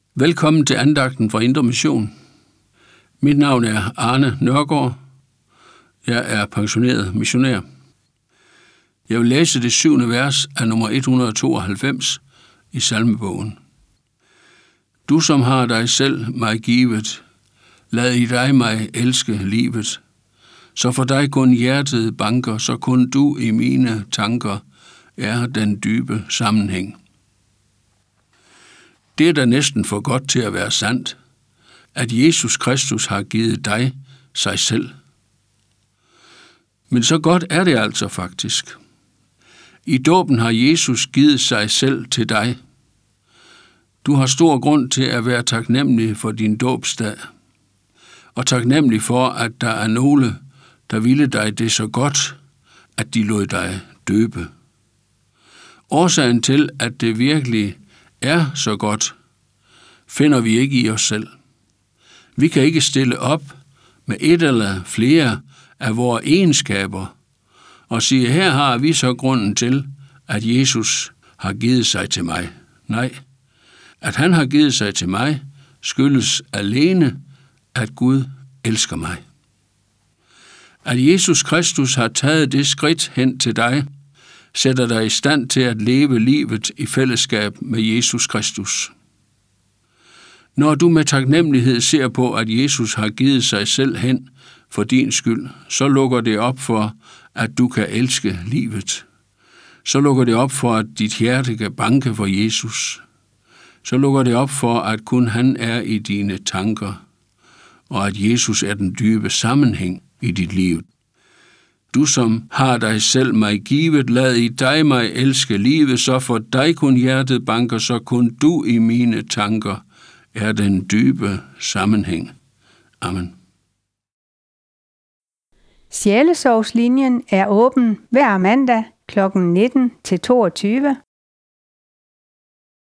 Velkommen til andagten fra Indre Mission. Mit navn er Arne Nørgaard. Jeg er pensioneret missionær. Jeg vil læse det 7. vers af nummer 192 i salmebogen. Du som har dig selv mig givet, lad i dig mig elske livet. Så for dig kun hjertet banker, så kun du i mine tanker er den dybe sammenhæng. Det er da næsten for godt til at være sandt, at Jesus Kristus har givet dig sig selv. Men så godt er det altså faktisk. I dåben har Jesus givet sig selv til dig. Du har stor grund til at være taknemmelig for din dåbsdag, og taknemmelig for, at der er nogle, der ville dig det så godt, at de lod dig døbe. Årsagen til, at det virkelig er så godt, finder vi ikke i os selv. Vi kan ikke stille op med et eller flere af vores egenskaber og sige, her har vi så grunden til, at Jesus har givet sig til mig. Nej, at han har givet sig til mig, skyldes alene, at Gud elsker mig. At Jesus Kristus har taget det skridt hen til dig, sætter dig i stand til at leve livet i fællesskab med Jesus Kristus. Når du med taknemmelighed ser på, at Jesus har givet sig selv hen for din skyld, så lukker det op for, at du kan elske livet. Så lukker det op for, at dit hjerte kan banke for Jesus. Så lukker det op for, at kun han er i dine tanker, og at Jesus er den dybe sammenhæng i dit liv. Du som har dig selv mig givet, lad i dig mig elske livet, så for dig kun hjertet banker, så kun du i mine tanker er den dybe sammenhæng. Amen. Sjælesorgslinjen er åben hver mandag kl. 19 til 22